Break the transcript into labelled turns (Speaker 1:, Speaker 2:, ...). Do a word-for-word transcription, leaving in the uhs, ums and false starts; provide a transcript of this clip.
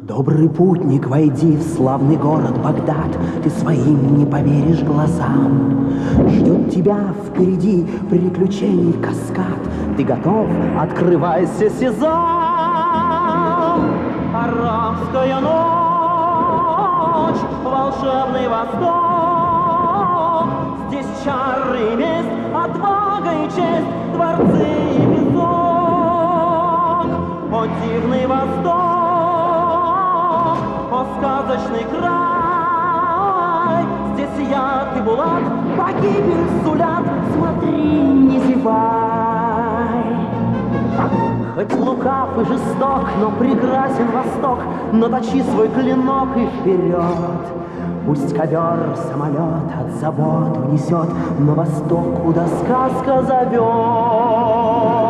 Speaker 1: Добрый путник, войди в славный город Багдад, ты своим не поверишь глазам. Ждет тебя впереди приключений каскад, ты готов? Открывайся, сезам! Арабская ночь, волшебный восток, здесь чары и месть, отвага и честь, дворцы и песок. О, дивный восток! О, сказочный край, здесь яд и булат погибель сулят, смотри, не зевай. Хоть лукав и жесток, но прекрасен Восток, наточи свой клинок и вперед. Пусть ковер самолет от забот унесет на восток, куда сказка зовет.